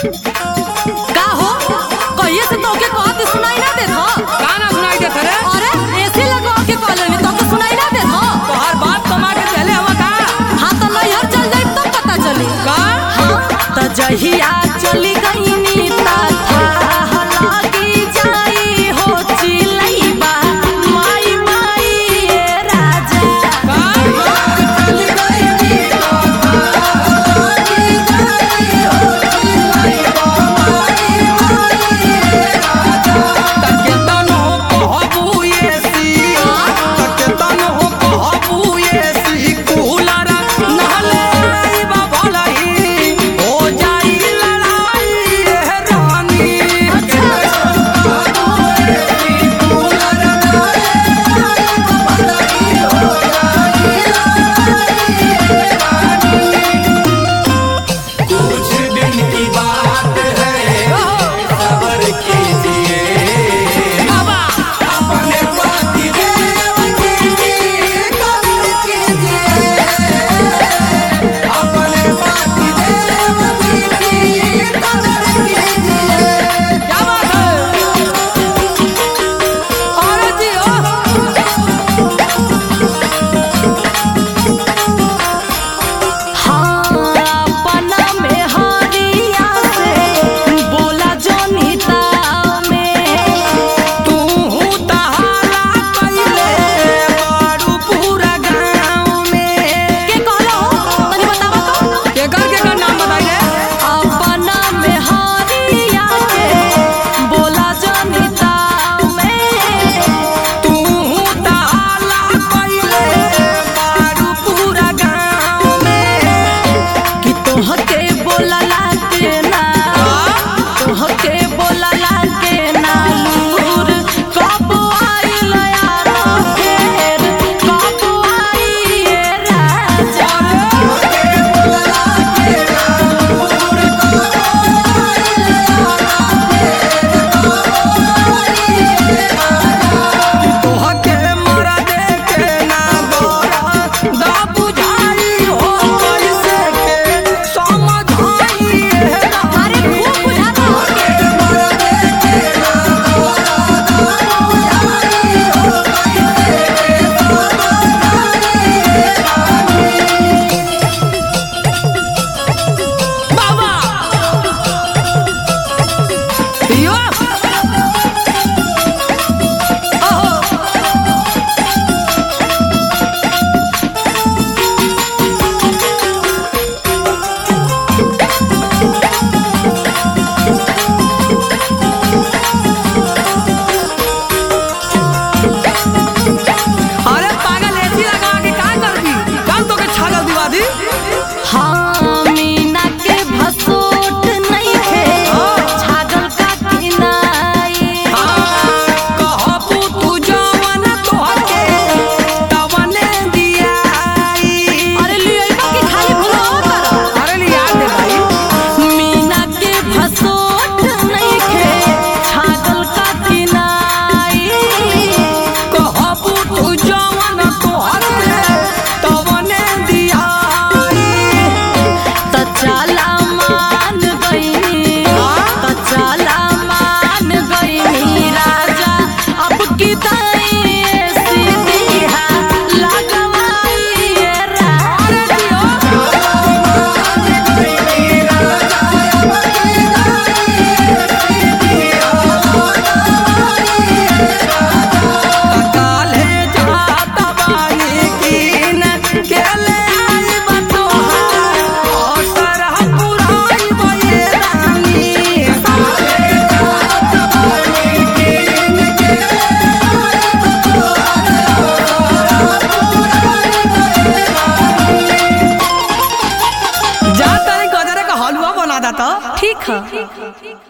का हो कहिए से तोके कहत सुनाई ना देत ह का ना सुनाई देत रे? अरे एसी लगा के कहले तोके सुनाई ना देत ह तोहार बात कमा के चले हवा का? हां त नैहर चल जाई तब पता चली का हां त जहिया चली गईनी ता था लागी जाई हो चिलैबा माई माई ए राजा का चली गईनी ता था लागी जाई हो चिलैबा माई माई ए राजा। तके तनो कहबू एसी तके तनो कहबू एसी कूलर नहले आईबा भलही हो जाई लड़ाई ए रानी। कुछ दिन की बात है सबर कीजिए बाबा अपने पति देव की कदर कीजिए अपने पति देव की कदर कीजिए। क्या बात है? अरे जी हां अपना में हरिया से बोला जोनिता में तू तहाला कइले बारू पूरा गाँव में। के कहलो तनी बतावा तो केकर नाम बताई रे? अपना में हरिया के बोला जोनिता में तू तहाला कइले बारू पूरा गाँव में। कि तोहके बोलला के ना तोहके बोलला के ना लूर कब आइल यार फेर कब आई ए राजा तोहके मरा देके ना गोरा दा बुझाई हो कैसे के समझाई ए रानी। अरे खूब बुझाता होके बाबा यो ओहो अरे पागल एसी लगा के का करबी? कल तो के छागल दिवा दी। हाँ मीना के भसोट नहीं थे छागल का किनाई कहबू तू जवन तोहके तवने दियाई। अरे लियोइबा के खाली भूलो कर अरे लिया दे भाई। मीना के भसोट नहीं थे छागल का किनाई कहबू तू जवन तोहके तवने दियाई। त चला मान गईनी त चला मान गईनी राजा अब की दाई सीधा लगवाई ए राजा काले जात बानी कीन के ले आइब तोहार असर पुराई बये रानी। जा तनी गजरे का हलवा बना देता। ठीक है।